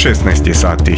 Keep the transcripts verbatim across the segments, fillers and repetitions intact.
šesnaest je sati.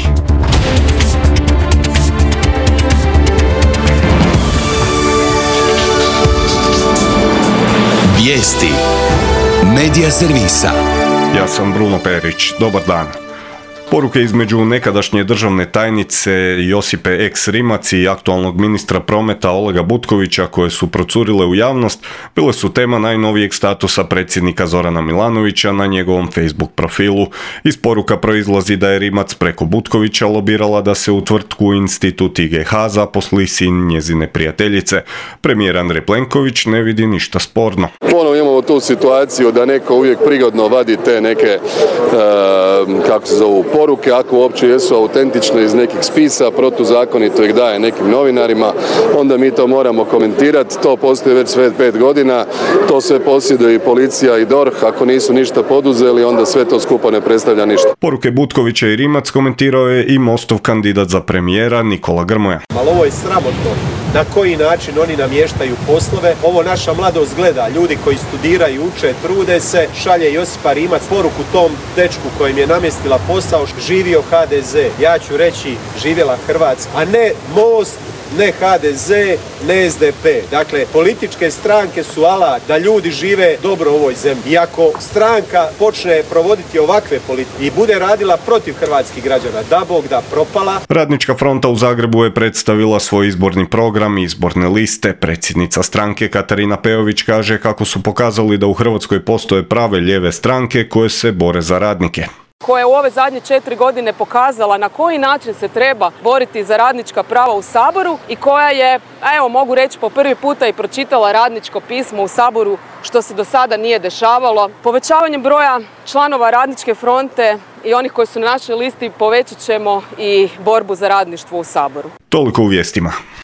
Vijesti Medija servisa. Ja sam Bruno Perić. Dobar dan. Poruke između nekadašnje državne tajnice Josipe Eks Rimac i aktualnog ministra prometa Olega Butkovića koje su procurile u javnost bile su tema najnovijeg statusa predsjednika Zorana Milanovića na njegovom Facebook profilu. Iz poruka proizlazi da je Rimac preko Butkovića lobirala da se u tvrtku Institut I G H zaposli sin njezine prijateljice. Premijer Andrej Plenković ne vidi ništa sporno. Ponovno imamo tu situaciju da neko uvijek prigodno vadi te neke, e, kako se zovu, poruke, ako uopće jesu autentične iz nekih spisa, protuzakonito ih daje nekim novinarima, onda mi to moramo komentirati. To postoji već sve pet godina, to sve posjeduje i policija i D O R H, ako nisu ništa poduzeli, onda sve to skupo ne predstavlja ništa. Poruke Butkovića i Rimac komentirao je i Mostov kandidat za premijera Nikola Grmoja. Ali ovo je sramotno. Na koji način oni namještaju poslove. Ovo naša mladost gleda, ljudi koji studiraju, uče, trude se, šalje Josipa Rimac poruku tom dečku kojem je namjestila posao, živio H D Z. Ja ću reći živjela Hrvatska, a ne Most, ne H D Z, ne S D P. Dakle, političke stranke su alat da ljudi žive dobro u ovoj zemlji. I ako stranka počne provoditi ovakve politike i bude radila protiv hrvatskih građana, da Bog da propala. Radnička fronta u Zagrebu je predstavila svoj izborni program i izborne liste. Predsjednica stranke Katarina Peović kaže kako su pokazali da u Hrvatskoj postoje prave lijeve stranke koje se bore za radnike. Koja je u ove zadnje četiri godine pokazala na koji način se treba boriti za radnička prava u Saboru i koja je, evo mogu reći po prvi puta i pročitala radničko pismo u Saboru, što se do sada nije dešavalo. Povećavanjem broja članova Radničke fronte i onih koji su na našoj listi povećat ćemo i borbu za radništvo u Saboru. Toliko u vijestima.